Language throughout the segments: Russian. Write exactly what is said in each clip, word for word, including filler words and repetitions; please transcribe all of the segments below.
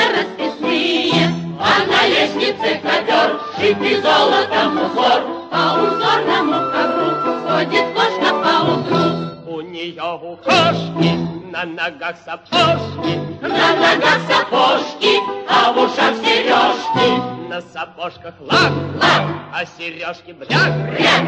расписные, а на лестнице ковер, шитый золотом узор, по узорному ковру ходит кошка поутру. У нее у кошки на ногах сапожки, на ногах сапожки, а в ушах сережки. На сапожках лак, лак, а сережки бряк, бряк.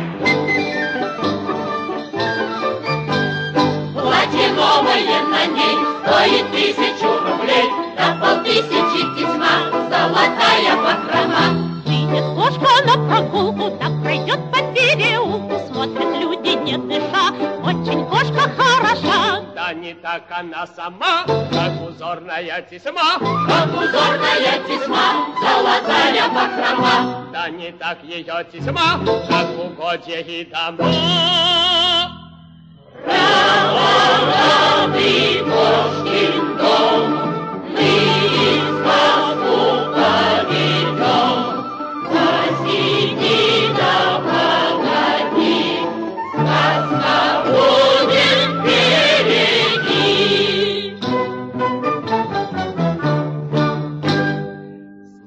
Платье новое на ней стоит тысячу рублей, да полтысячи тесьма, золотая бахрома. Выйдет кошка на прогулку, так пройдет по переулку, смотрят люди, не дыша, очень кошка хороша. Да не так она сама, как узорная тесьма, как узорная тесьма, золотая бахрома. Да не так ее тесьма, как угодья и дома. Право, рады кошки